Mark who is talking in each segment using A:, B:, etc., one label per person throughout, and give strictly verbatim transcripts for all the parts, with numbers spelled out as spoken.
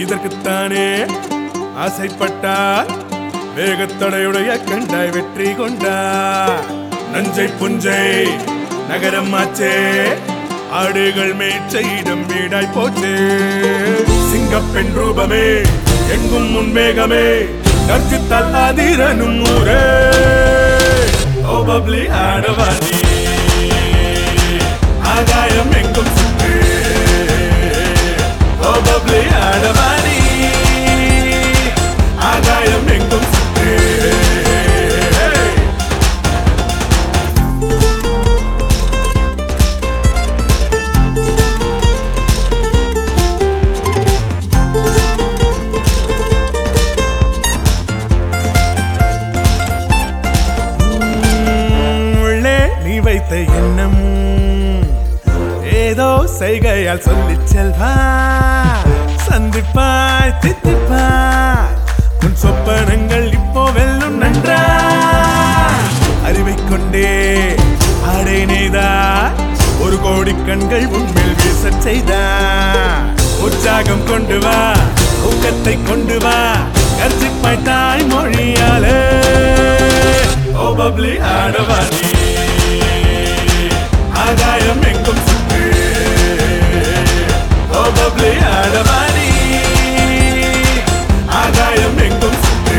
A: இதற்குத்தானே ஆசைப்பட்டார் வேகத்தடையுடைய கண்டாய் வெற்றி கொண்டார் நஞ்சை புஞ்சை நகரம் ஆச்சே ஆடுகள் மேய்ச்சையிடம் வீடாய் போச்சே சிங்கப்பெண் ரூபமே எங்கும் முன்வேகமே கர்ஜித்தால் ஆதிரனும் ஊரே ஓ பப்ளி ஆடவானி ஆகாயம் எங்கும் சுற்று ஓ பப்ளி ஆடவானி ஆகாயம் எங்கும் சுற்று வைத்த எண்ணம் ஏதோ செய்கையால் சொல்லி செல்வாய் சந்திப்பாய் தித்திப்பாய் உன் சொப்பனங்கள் இப்போ வெல்லும் நன்றா அறிவை கொண்டே ஆடை நெய்தா ஒரு கோடி கண்கள் உன்மேல் வீச செய்தா உற்சாகம் கொண்டு வா ஊக்கத்தை கொண்டு வா கர்ஜிப்பாய் தாய் மொழியாலே ஓ பப்ளி ஆடவானி ஆகாயம் எங்கும் சுற்று ஓ பப்ளி ஆடவானி ஆகாயம் எங்கும் சுற்று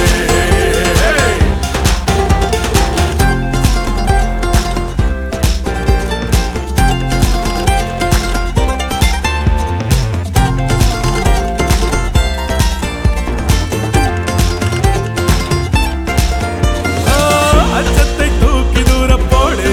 A: அச்சத்தை தூக்கி தூர போடு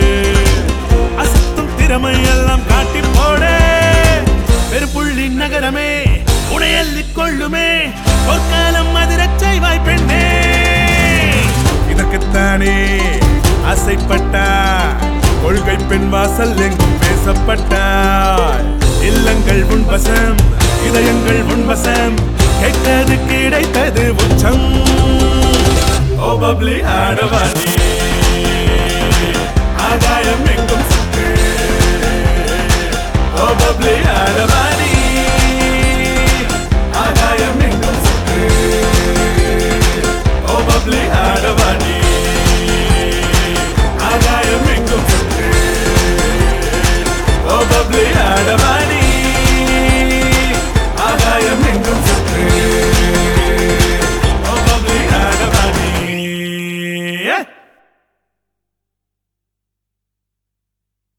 A: எல்லாம் காட்டி போடே பெருப்புள்ளி நகரமே உடையல்லிக் கொள்ளுமே பொற்காலம் மதுரச் செய்வாய் பெண்ணே இதற்குத்தானே ஆசைப்பட்டார் கொள்கை பெண் வாசல் எங்கும் பேசப்பட்டார் இல்லங்கள் உன்வசம் இதயங்கள் உன்வசம் கேட்டது கிடைத்தது உச்சம் ஓ பப்ளி ஆடவானி